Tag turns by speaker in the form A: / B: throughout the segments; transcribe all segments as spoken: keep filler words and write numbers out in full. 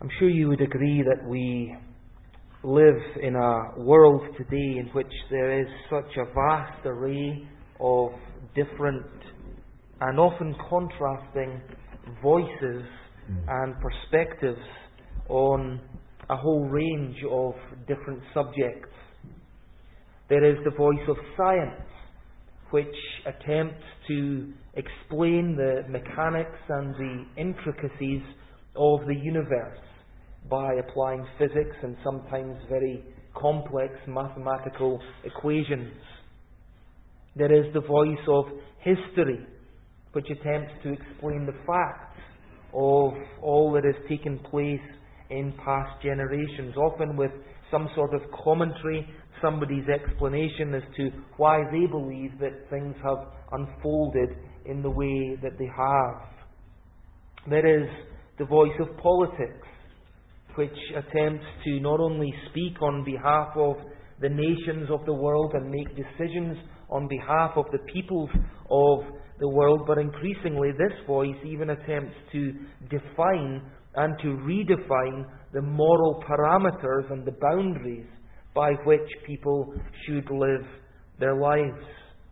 A: I'm sure you would agree that we live in a world today in which there is such a vast array of different and often contrasting voices and perspectives on a whole range of different subjects. There is the voice of science, which attempts to explain the mechanics and the intricacies of the universe by applying physics and sometimes very complex mathematical equations. There is the voice of history, which attempts to explain the facts of all that has taken place in past generations, often with some sort of commentary, somebody's explanation as to why they believe that things have unfolded in the way that they have. There is the voice of politics, which attempts to not only speak on behalf of the nations of the world and make decisions on behalf of the peoples of the world, but increasingly this voice even attempts to define and to redefine the moral parameters and the boundaries by which people should live their lives.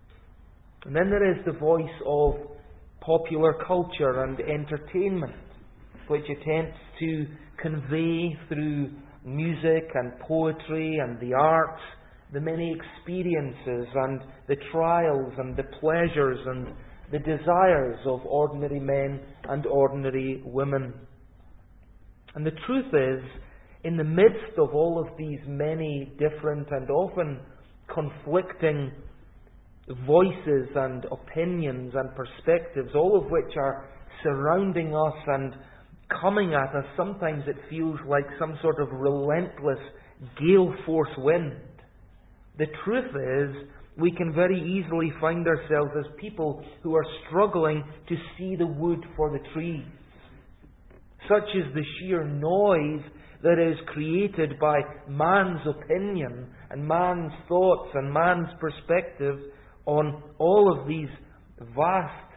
A: And then there is the voice of popular culture and entertainment, which attempts to convey through music and poetry and the arts the many experiences and the trials and the pleasures and the desires of ordinary men and ordinary women. And the truth is, in the midst of all of these many different and often conflicting voices and opinions and perspectives, all of which are surrounding us and coming at us, sometimes it feels like some sort of relentless gale force wind. The truth is, we can very easily find ourselves as people who are struggling to see the wood for the trees. Such is the sheer noise that is created by man's opinion and man's thoughts and man's perspective on all of these vast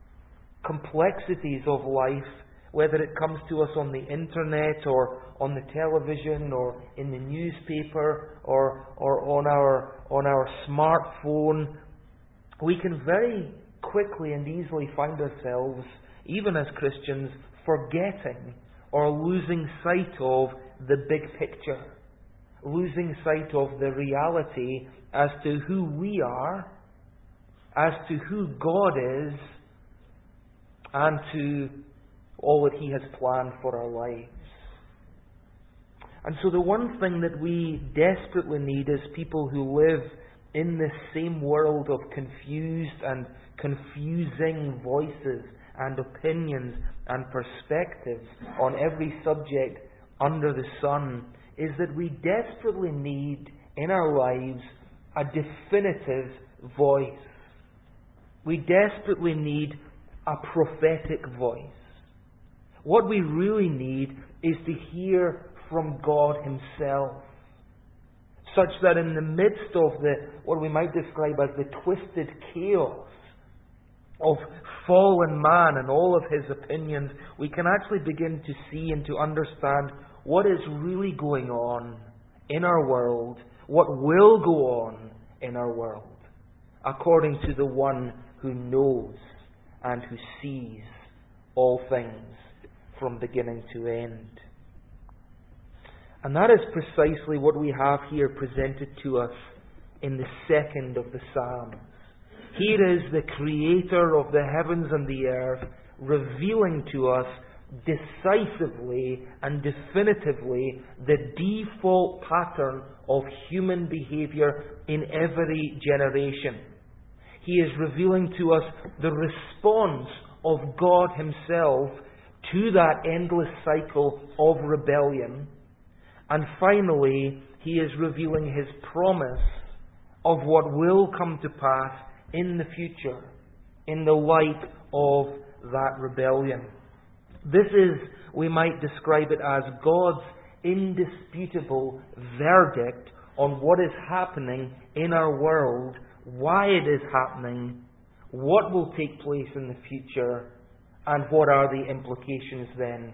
A: complexities of life, whether it comes to us on the internet or on the television or in the newspaper or or on our on our smartphone. We can very quickly and easily find ourselves, even as Christians, forgetting or losing sight of the big picture, losing sight of the reality as to who we are, as to who God is, and to all that He has planned for our lives. And so the one thing that we desperately need as people who live in this same world of confused and confusing voices and opinions and perspectives on every subject under the sun is that we desperately need in our lives a definitive voice. We desperately need a prophetic voice. What we really need is to hear from God Himself, such that in the midst of the what we might describe as the twisted chaos of fallen man and all of his opinions, we can actually begin to see and to understand what is really going on in our world, what will go on in our world, according to the one who knows and who sees all things from beginning to end. And that is precisely what we have here presented to us in the second of the Psalms. Here is the Creator of the heavens and the earth revealing to us decisively and definitively the default pattern of human behavior in every generation. He is revealing to us the response of God Himself to that endless cycle of rebellion. And finally, He is revealing His promise of what will come to pass in the future, in the light of that rebellion. This is, we might describe it as God's indisputable verdict on what is happening in our world, why it is happening, what will take place in the future, and what are the implications then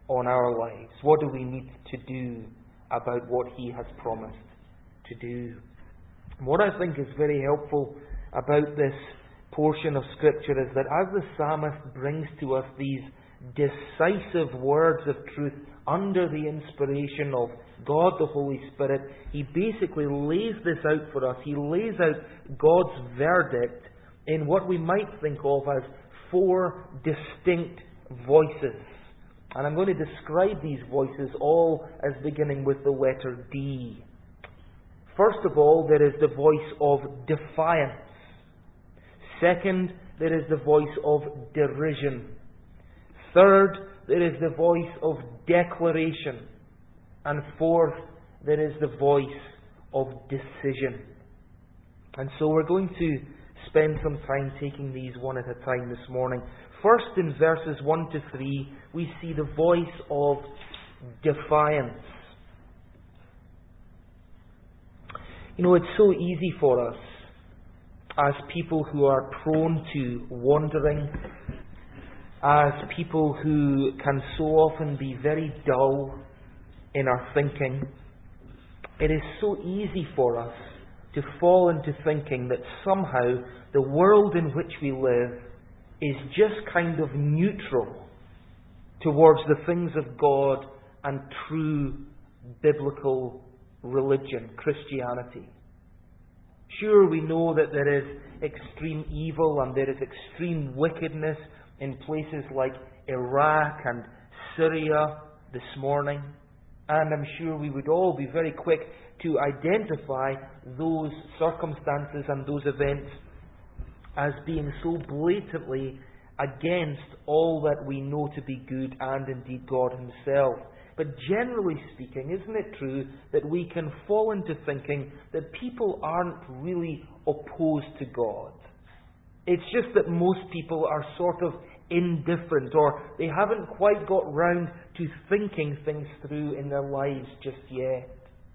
A: on our lives? What do we need to do about what He has promised to do? And what I think is very helpful about this portion of Scripture is that as the psalmist brings to us these decisive words of truth under the inspiration of God the Holy Spirit, he basically lays this out for us. He lays out God's verdict in what we might think of as four distinct voices. And I'm going to describe these voices all as beginning with the letter D. First of all, there is the voice of defiance. Second, there is the voice of derision. Third, there is the voice of declaration. And fourth, there is the voice of decision. And so we're going to spend some time taking these one at a time this morning. First, in verses one to three, we see the voice of defiance. You know, it's so easy for us as people who are prone to wandering, as people who can so often be very dull in our thinking. It is so easy for us to fall into thinking that somehow the world in which we live is just kind of neutral towards the things of God and true biblical religion, Christianity. Sure, we know that there is extreme evil and there is extreme wickedness in places like Iraq and Syria this morning. And I'm sure we would all be very quick to identify those circumstances and those events as being so blatantly against all that we know to be good and indeed God Himself. But generally speaking, isn't it true that we can fall into thinking that people aren't really opposed to God? It's just that most people are sort of indifferent, or they haven't quite got round to thinking things through in their lives just yet.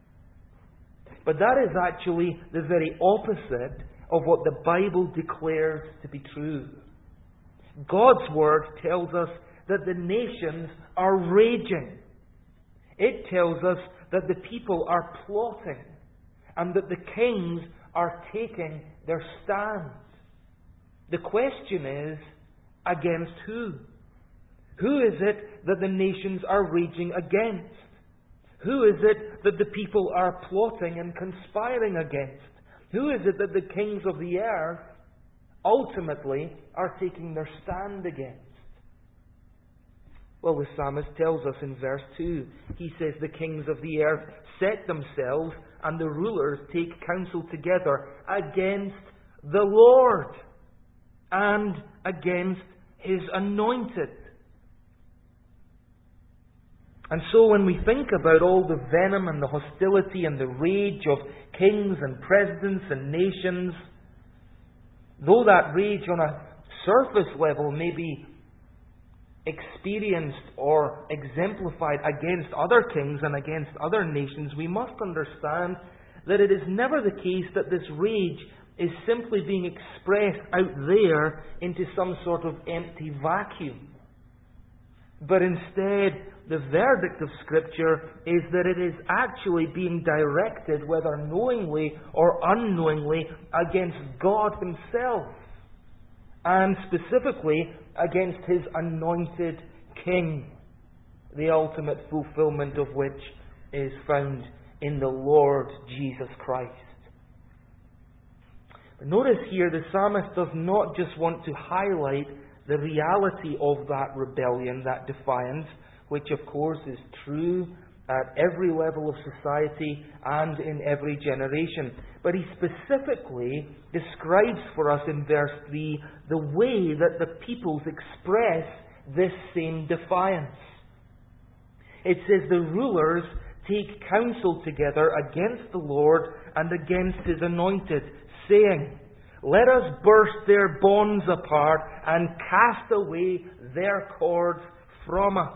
A: But that is actually the very opposite of what the Bible declares to be true. God's Word tells us that the nations are raging. It tells us that the people are plotting and that the kings are taking their stand. The question is, against who? Who is it that the nations are raging against? Who is it that the people are plotting and conspiring against? Who is it that the kings of the earth ultimately are taking their stand against? Well, the psalmist tells us in verse two, he says, the kings of the earth set themselves and the rulers take counsel together against the Lord and against His anointed. And so when we think about all the venom and the hostility and the rage of kings and presidents and nations, though that rage on a surface level may be experienced or exemplified against other kings and against other nations, we must understand that it is never the case that this rage is simply being expressed out there into some sort of empty vacuum. But instead, the verdict of Scripture is that it is actually being directed, whether knowingly or unknowingly, against God Himself, and specifically against His anointed King, the ultimate fulfillment of which is found in the Lord Jesus Christ. But notice here, the psalmist does not just want to highlight the reality of that rebellion, that defiance, which of course is true at every level of society and in every generation. But he specifically describes for us in verse three the way that the peoples express this same defiance. It says the rulers take counsel together against the Lord and against His anointed, saying, let us burst their bonds apart and cast away their cords from us.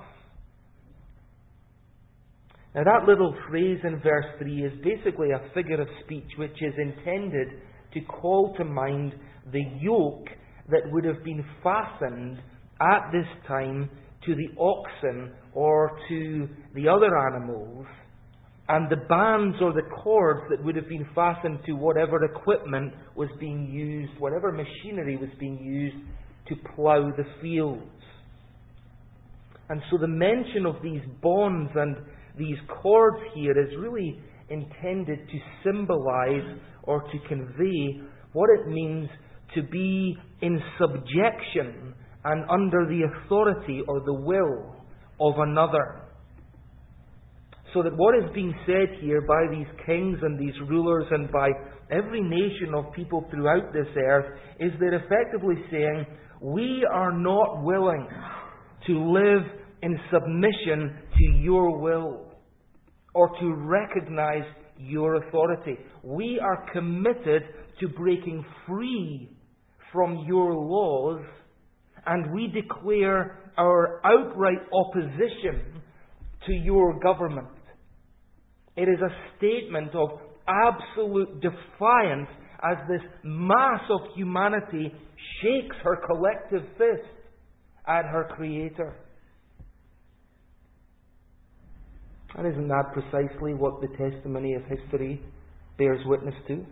A: Now that little phrase in verse three is basically a figure of speech which is intended to call to mind the yoke that would have been fastened at this time to the oxen or to the other animals, and the bands or the cords that would have been fastened to whatever equipment was being used, whatever machinery was being used to plough the fields. And so the mention of these bonds and these cords here is really intended to symbolize or to convey what it means to be in subjection and under the authority or the will of another. So that what is being said here by these kings and these rulers and by every nation of people throughout this earth is they're effectively saying, we are not willing to live in submission to your will or to recognize your authority. We are committed to breaking free from your laws, and we declare our outright opposition to your government. It is a statement of absolute defiance as this mass of humanity shakes her collective fist at her Creator. And isn't that precisely what the testimony of history bears witness to?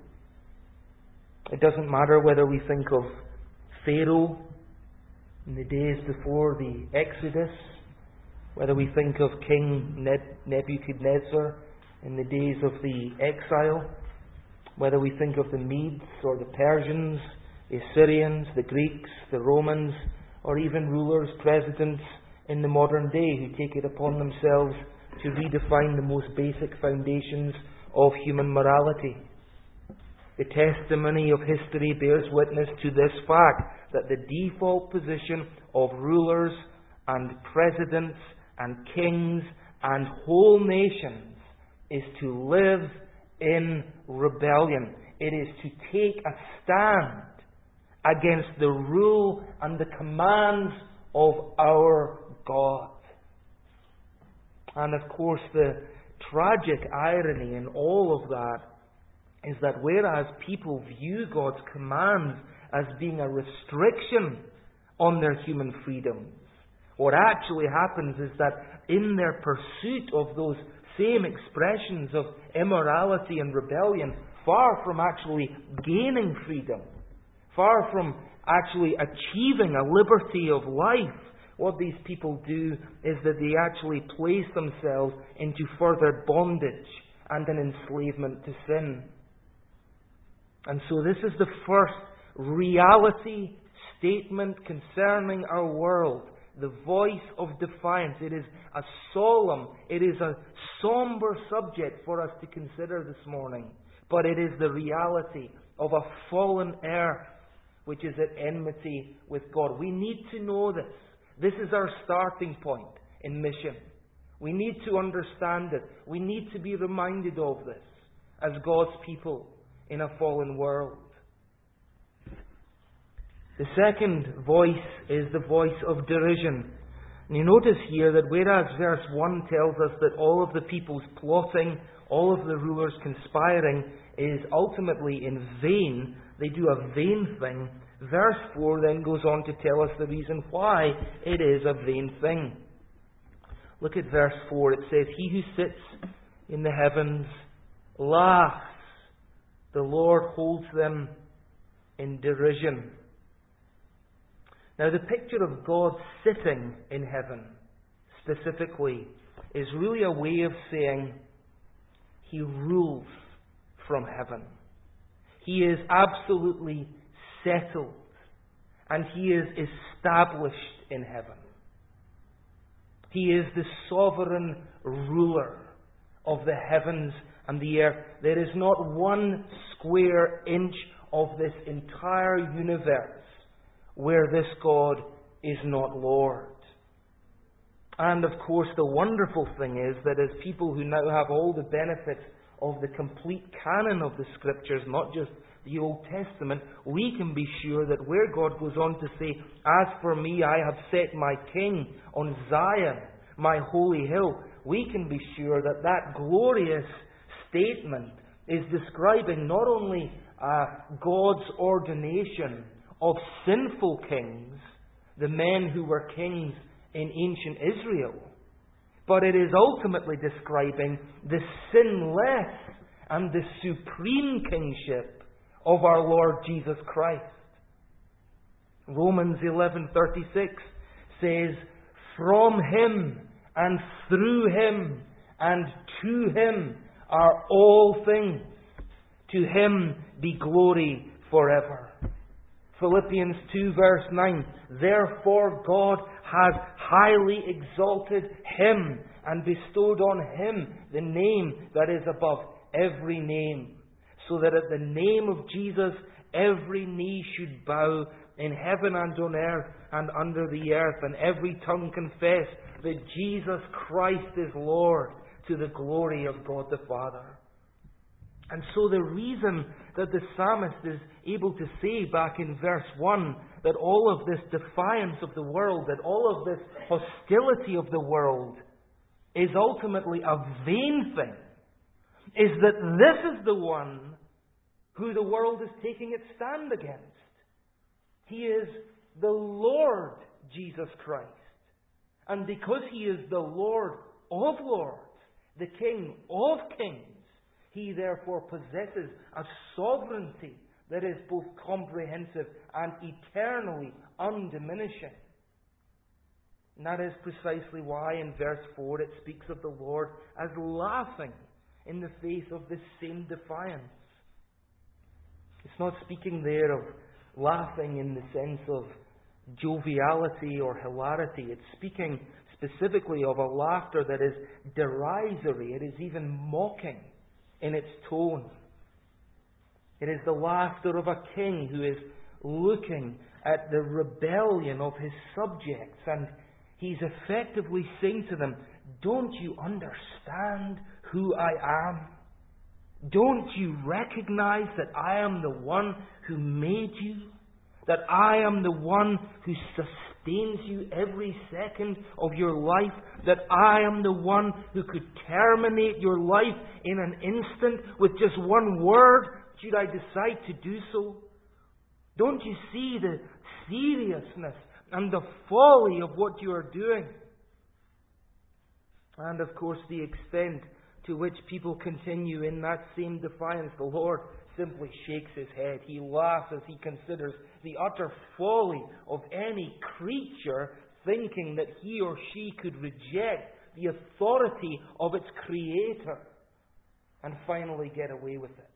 A: It doesn't matter whether we think of Pharaoh in the days before the Exodus, whether we think of King Nebuchadnezzar in the days of the exile, whether we think of the Medes or the Persians, the Assyrians, the Greeks, the Romans, or even rulers, presidents in the modern day who take it upon themselves to redefine the most basic foundations of human morality. The testimony of history bears witness to this fact, that the default position of rulers and presidents and kings and whole nations is to live in rebellion. It is to take a stand against the rule and the commands of our God. And of course, the tragic irony in all of that is that whereas people view God's commands as being a restriction on their human freedoms, what actually happens is that in their pursuit of those same expressions of immorality and rebellion, far from actually gaining freedom, far from actually achieving a liberty of life, what these people do is that they actually place themselves into further bondage and an enslavement to sin. And so this is the first reality statement concerning our world. The voice of defiance. It is a solemn, it is a somber subject for us to consider this morning. But it is the reality of a fallen earth which is at enmity with God. We need to know this. This is our starting point in mission. We need to understand it. We need to be reminded of this as God's people in a fallen world. The second voice is the voice of derision. And you notice here that whereas verse one tells us that all of the people's plotting, all of the rulers conspiring is ultimately in vain, they do a vain thing, verse four then goes on to tell us the reason why it is a vain thing. Look at verse four. It says, "He who sits in the heavens laughs. The Lord holds them in derision." Now, the picture of God sitting in heaven, specifically, is really a way of saying He rules from heaven. He is absolutely settled, and He is established in heaven. He is the sovereign ruler of the heavens and the earth. There is not one square inch of this entire universe where this God is not Lord. And of course, the wonderful thing is that as people who now have all the benefits of the complete canon of the Scriptures, not just the Old Testament, we can be sure that where God goes on to say, "As for me, I have set my King on Zion, my holy hill," we can be sure that that glorious statement is describing not only uh, God's ordination of sinful kings, the men who were kings in ancient Israel, but it is ultimately describing the sinless and the supreme kingship of our Lord Jesus Christ. Romans eleven thirty-six says, "From Him and through Him and to Him are all things. To Him be glory forever." Philippians two verse nine, "Therefore God has highly exalted Him and bestowed on Him the name that is above every name, so that at the name of Jesus every knee should bow in heaven and on earth and under the earth, and every tongue confess that Jesus Christ is Lord, to the glory of God the Father." And so the reason that the psalmist is able to say back in verse one that all of this defiance of the world, that all of this hostility of the world is ultimately a vain thing, is that this is the one who the world is taking its stand against. He is the Lord Jesus Christ. And because He is the Lord of lords, the King of kings, He therefore possesses a sovereignty that is both comprehensive and eternally undiminishing. And that is precisely why in verse four it speaks of the Lord as laughing in the face of this same defiance. It's not speaking there of laughing in the sense of joviality or hilarity. It's speaking specifically of a laughter that is derisory. It is even mocking in its tone. It is the laughter of a king who is looking at the rebellion of his subjects, and he's effectively saying to them, "Don't you understand who I am? Don't you recognize that I am the one who made you? That I am the one who sustains you every second of your life? That I am the one who could terminate your life in an instant with just one word, should I decide to do so? Don't you see the seriousness and the folly of what you are doing?" And of course, the extent to which people continue in that same defiance, the Lord simply shakes His head. He laughs as He considers the utter folly of any creature thinking that he or she could reject the authority of its Creator and finally get away with it.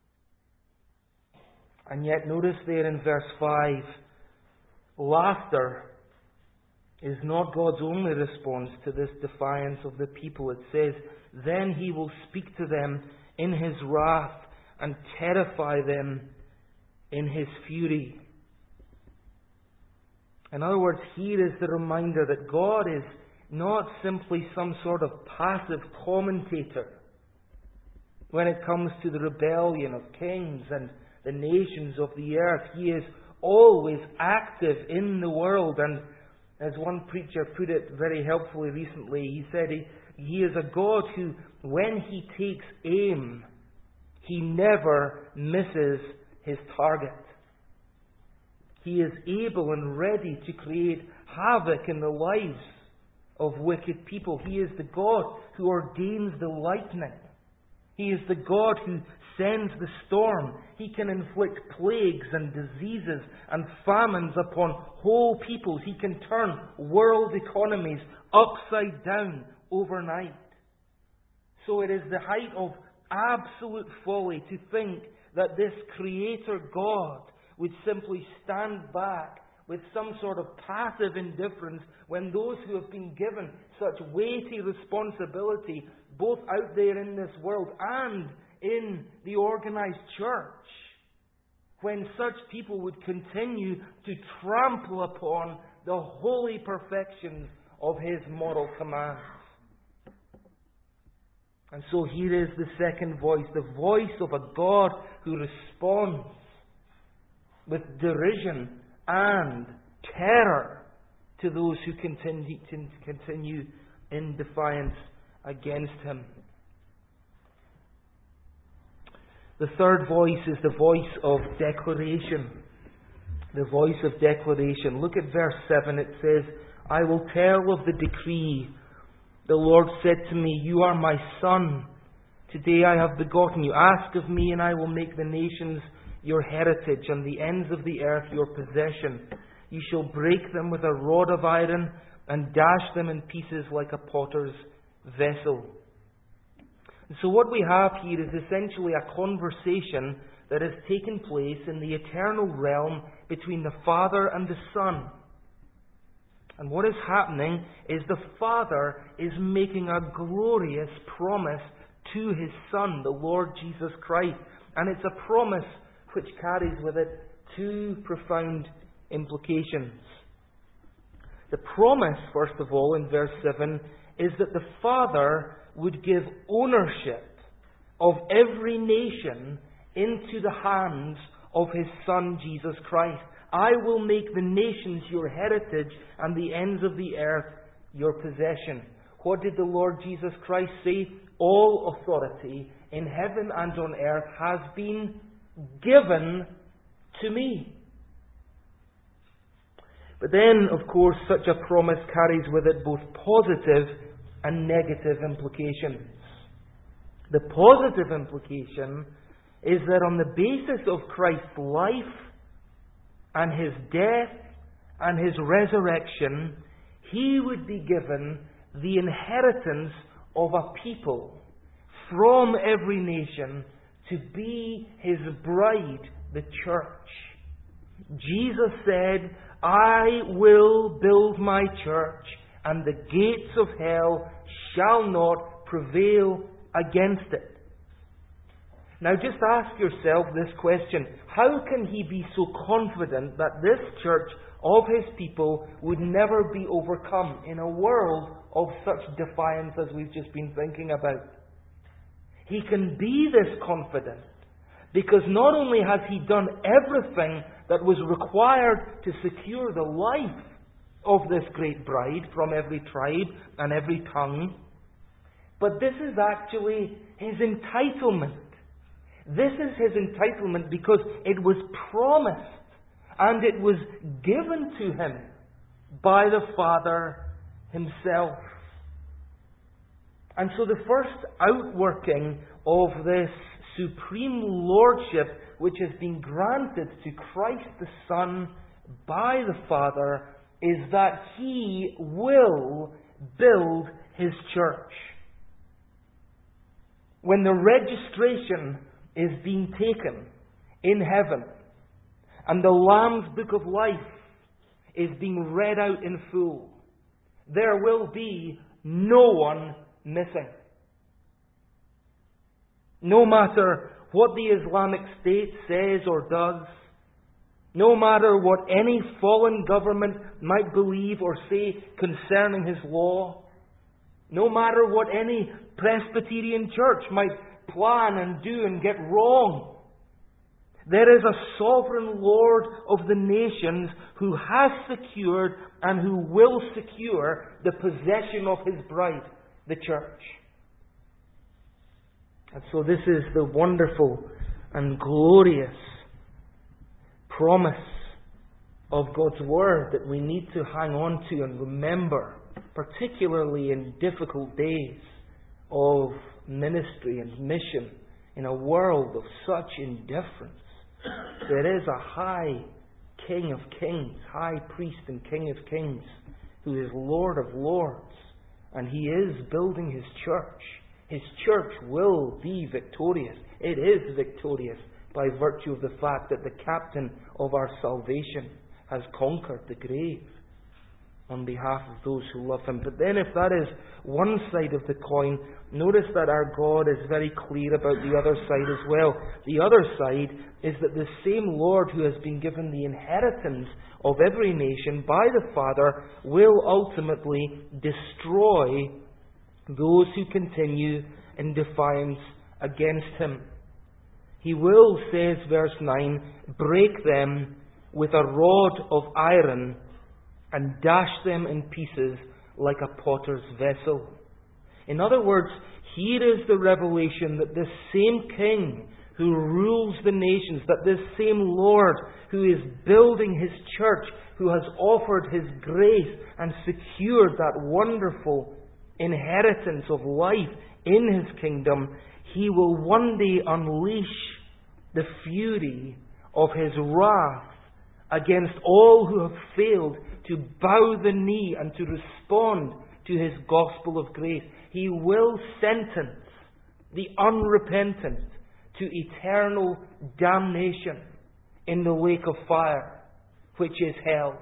A: And yet notice there in verse five, laughter is not God's only response to this defiance of the people. It says, "Then He will speak to them in His wrath and terrify them in His fury." In other words, here is the reminder that God is not simply some sort of passive commentator when it comes to the rebellion of kings and the nations of the earth. He is always active in the world. And as one preacher put it very helpfully recently, he said he, he is a God who, when He takes aim, He never misses His target. He is able and ready to create havoc in the lives of wicked people. He is the God who ordains the lightning. He is the God who sends the storm. He can inflict plagues and diseases and famines upon whole peoples. He can turn world economies upside down overnight. So it is the height of absolute folly to think that this Creator God would simply stand back with some sort of passive indifference when those who have been given such weighty responsibility, both out there in this world and in the organized church, when such people would continue to trample upon the holy perfections of His moral commands. And so here is the second voice, the voice of a God who responds with derision and terror to those who continue, continue in defiance against Him. The third voice is the voice of declaration. The voice of declaration. Look at verse seven. It says, I will tell of the decree. The Lord said to me, you are my son. Today I have begotten you. Ask of me, and I will make the nations your heritage, and the ends of the earth your possession. You shall break them with a rod of iron, and dash them in pieces like a potter's vessel. And so what we have here is essentially a conversation that has taken place in the eternal realm between the Father and the Son. And what is happening is the Father is making a glorious promise to His Son, the Lord Jesus Christ. And it's a promise which carries with it two profound implications. The promise, first of all, in verse seven, is that the Father would give ownership of every nation into the hands of His Son, Jesus Christ. I will make the nations your heritage, and the ends of the earth your possession. What did the Lord Jesus Christ say? All authority in heaven and on earth has been given to me. But then, of course, such a promise carries with it both positive and negative implications. The positive implication is that on the basis of Christ's life and His death and His resurrection, He would be given the inheritance of a people from every nation to be His bride, the church. Jesus said, I will build my church, and the gates of hell shall not prevail against it. Now just ask yourself this question. How can He be so confident that this church of His people would never be overcome in a world of such defiance as we've just been thinking about? He can be this confident because not only has He done everything that was required to secure the life of this great bride from every tribe and every tongue, but this is actually His entitlement. This is His entitlement because it was promised and it was given to Him by the Father Himself. And so the first outworking of this supreme lordship which has been granted to Christ the Son by the Father is that He will build His church. When the registration is being taken in heaven and the Lamb's Book of Life is being read out in full, there will be no one missing. No matter what the Islamic State says or does, no matter what any fallen government might believe or say concerning His law, no matter what any Presbyterian church might plan and do and get wrong, there is a sovereign Lord of the nations who has secured and who will secure the possession of His bride, the church. And so this is the wonderful and glorious promise of God's Word that we need to hang on to and remember, particularly in difficult days of ministry and mission in a world of such indifference. There is a high King of Kings, High Priest and King of Kings, who is Lord of Lords, and He is building His church. His church will be victorious. It is victorious by virtue of the fact that the captain of our salvation has conquered the grave on behalf of those who love Him. But then if that is one side of the coin, notice that our God is very clear about the other side as well. The other side is that the same Lord who has been given the inheritance of every nation by the Father will ultimately destroy those who continue in defiance against Him. He will, says verse nine, break them with a rod of iron and dash them in pieces like a potter's vessel. In other words, here is the revelation that this same King who rules the nations, that this same Lord who is building His church, who has offered His grace and secured that wonderful inheritance of life in His kingdom, He will one day unleash the fury of His wrath against all who have failed to bow the knee and to respond to His gospel of grace. He will sentence the unrepentant to eternal damnation in the lake of fire, which is hell.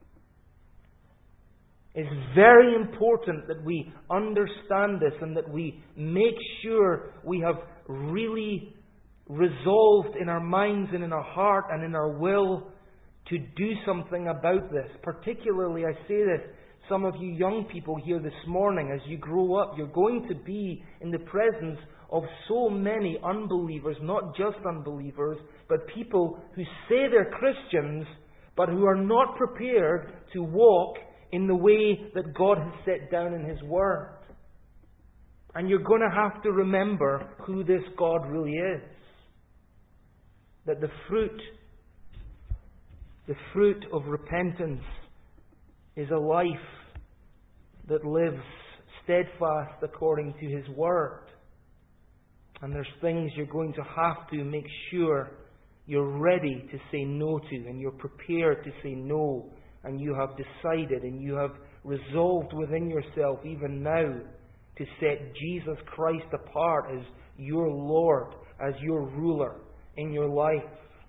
A: It's very important that we understand this and that we make sure we have really resolved in our minds and in our heart and in our will to do something about this. Particularly, I say this, some of you young people here this morning, as you grow up, you're going to be in the presence of so many unbelievers, not just unbelievers, but people who say they're Christians, but who are not prepared to walk in the way that God has set down in His Word. And you're going to have to remember who this God really is. That the fruit, the fruit of repentance is a life that lives steadfast according to His Word. And there's things you're going to have to make sure you're ready to say no to, and you're prepared to say no, and you have decided and you have resolved within yourself even now to set Jesus Christ apart as your Lord, as your ruler in your life.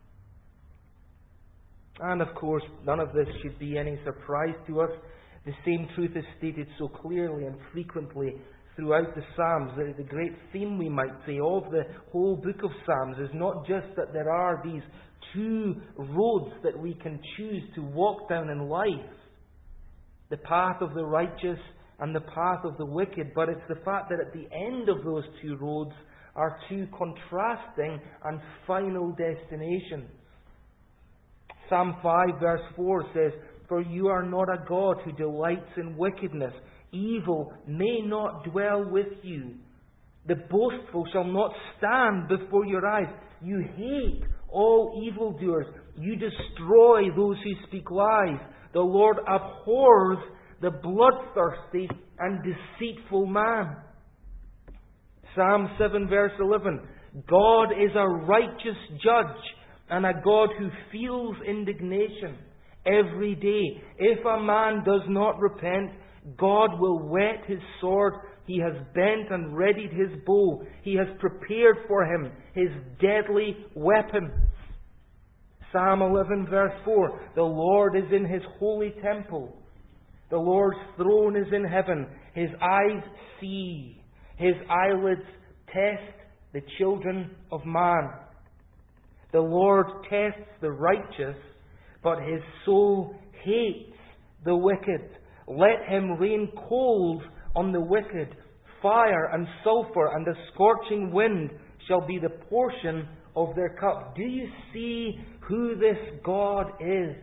A: And of course, none of this should be any surprise to us. The same truth is stated so clearly and frequently throughout the Psalms. The, the great theme, we might say, of the whole book of Psalms is not just that there are these two roads that we can choose to walk down in life, the path of the righteous and the path of the wicked, but it's the fact that at the end of those two roads are two contrasting and final destinations. Psalm five verse four says, "For you are not a God who delights in wickedness. Evil may not dwell with you. The boastful shall not stand before your eyes. You hate all evildoers. You destroy those who speak lies. The Lord abhors the bloodthirsty and deceitful man." Psalm seven verse eleven, "God is a righteous judge and a God who feels indignation every day. If a man does not repent, God will whet His sword. He has bent and readied His bow. He has prepared for him His deadly weapons." Psalm eleven verse four, "The Lord is in His holy temple. The Lord's throne is in heaven. His eyes see. His eyelids test the children of man. The Lord tests the righteous, but His soul hates the wicked. Let Him rain coals on the wicked. Fire and sulphur and a scorching wind shall be the portion of their cup." Do you see who this God is?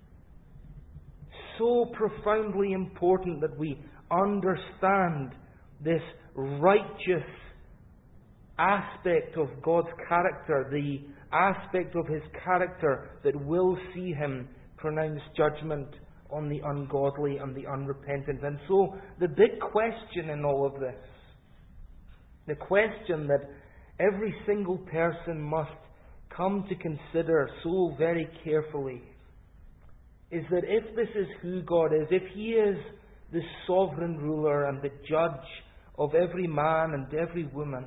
A: So profoundly important that we understand this righteous aspect of God's character, the aspect of His character that will see Him pronounce judgment on the ungodly and the unrepentant. And so the big question in all of this, the question that every single person must come to consider so very carefully, is that if this is who God is, if He is the sovereign ruler and the judge of every man and every woman,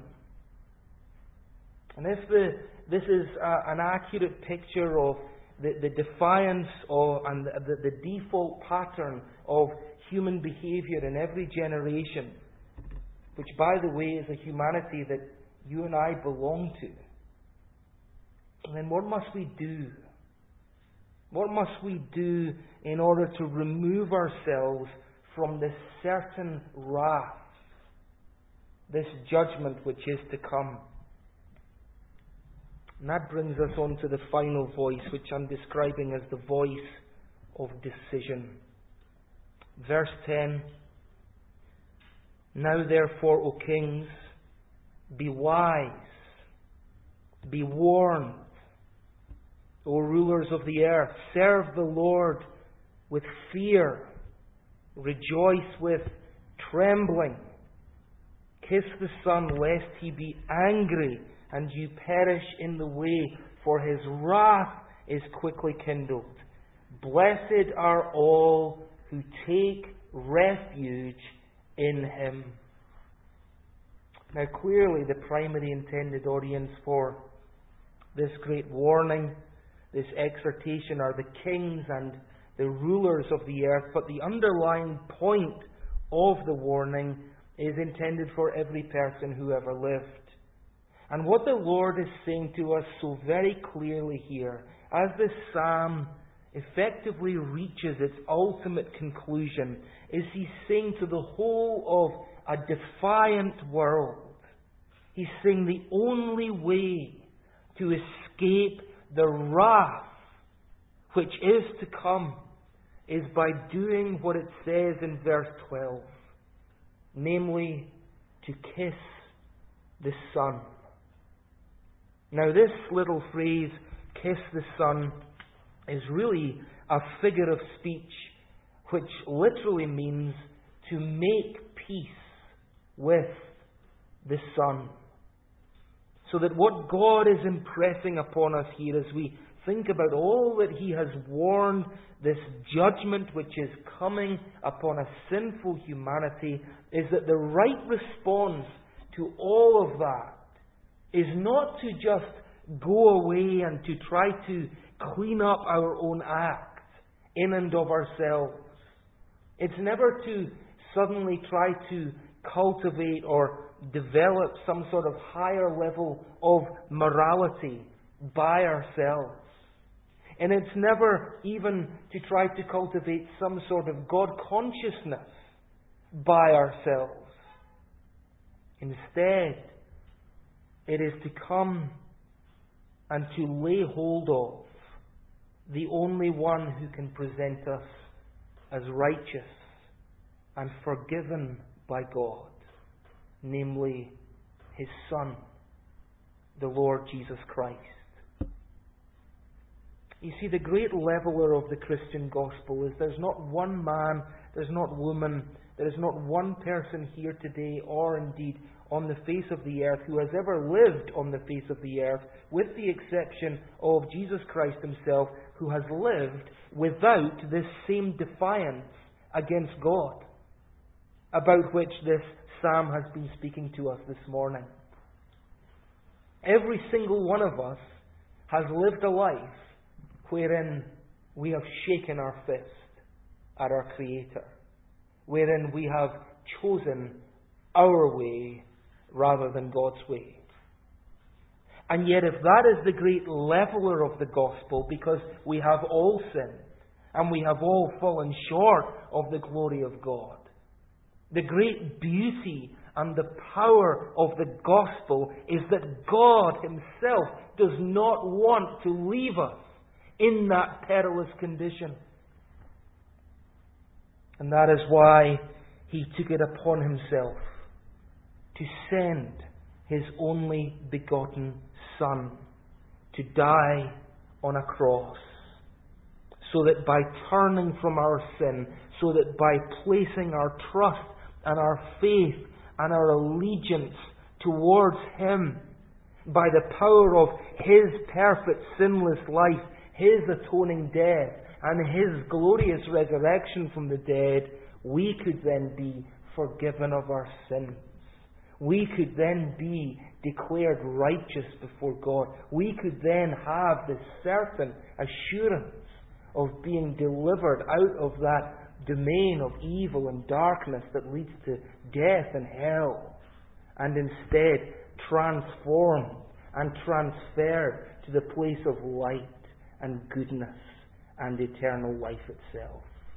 A: and if the, this is uh, an accurate picture of the, the defiance of, and the, the default pattern of human behavior in every generation, which, by the way, is a humanity that you and I belong to, then what must we do? What must we do in order to remove ourselves from this certain wrath, this judgment which is to come? And that brings us on to the final voice, which I'm describing as the voice of decision. Verse ten, "Now therefore, O kings, be wise. Be warned, O rulers of the earth. Serve the Lord with fear. Rejoice with trembling. Kiss the Son, lest he be angry and you perish in the way, for his wrath is quickly kindled. Blessed are all who take refuge in him. Now clearly the primary intended audience for this great warning, this exhortation, are the kings and the rulers of the earth, but the underlying point of the warning is intended for every person who ever lived. And what the Lord is saying to us so very clearly here, as this psalm effectively reaches its ultimate conclusion, is He's saying to the whole of a defiant world, He's saying the only way to escape the wrath which is to come is by doing what it says in verse twelve, namely to kiss the Son. Now this little phrase, kiss the Son, is really a figure of speech which literally means to make peace with the Son. So that what God is impressing upon us here as we think about all that He has warned, this judgment which is coming upon a sinful humanity, is that the right response to all of that is not to just go away and to try to clean up our own act in and of ourselves. It's never to suddenly try to cultivate or develop some sort of higher level of morality by ourselves. And it's never even to try to cultivate some sort of God consciousness by ourselves. Instead, it is to come and to lay hold of the only one who can present us as righteous and forgiven by God, namely His Son, the Lord Jesus Christ. You see, the great leveler of the Christian gospel is there's not one man, there's not woman, there is not one person here today, or indeed on the face of the earth, who has ever lived on the face of the earth, with the exception of Jesus Christ Himself, who has lived without this same defiance against God, about which this psalm has been speaking to us this morning. Every single one of us has lived a life wherein we have shaken our fist at our Creator, wherein we have chosen our way rather than God's way. And yet if that is the great leveler of the gospel, because we have all sinned and we have all fallen short of the glory of God, the great beauty and the power of the gospel is that God Himself does not want to leave us in that perilous condition. And that is why He took it upon Himself to send His only begotten Son to die on a cross, so that by turning from our sin, so that by placing our trust and our faith and our allegiance towards Him, by the power of His perfect sinless life, His atoning death, and His glorious resurrection from the dead, we could then be forgiven of our sins. We could then be declared righteous before God. We could then have the certain assurance of being delivered out of that domain of evil and darkness that leads to death and hell, and instead transformed and transferred to the place of light and goodness and eternal life itself.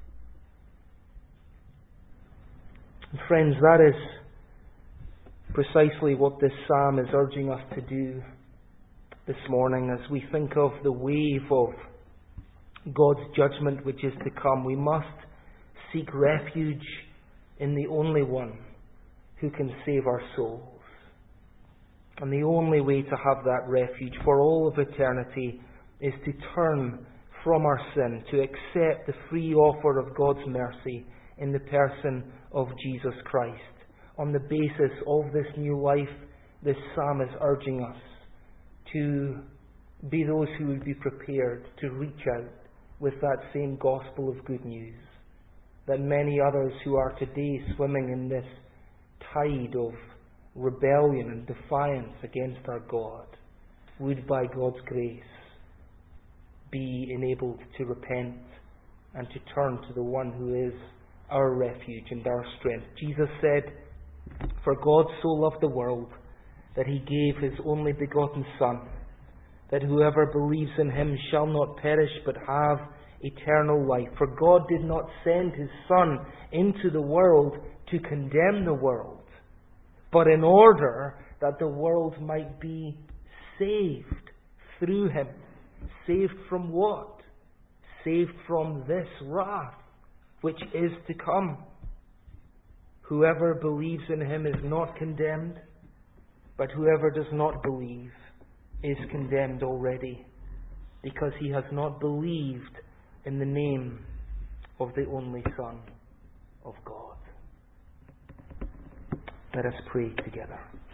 A: And friends, that is precisely what this psalm is urging us to do this morning as we think of the wave of God's judgment which is to come. We must seek refuge in the only one who can save our souls. And the only way to have that refuge for all of eternity is to turn from our sin, to accept the free offer of God's mercy in the person of Jesus Christ. On the basis of this new life, this psalm is urging us to be those who would be prepared to reach out with that same gospel of good news, that many others who are today swimming in this tide of rebellion and defiance against our God would, by God's grace, be enabled to repent and to turn to the one who is our refuge and our strength. Jesus said, "For God so loved the world that he gave his only begotten Son, that whoever believes in him shall not perish but have eternal life. For God did not send his Son into the world to condemn the world, but in order that the world might be saved through him." Saved from what? Saved from this wrath, which is to come. Whoever believes in him is not condemned, but whoever does not believe is condemned already, because he has not believed in the name of the only Son of God. Let us pray together.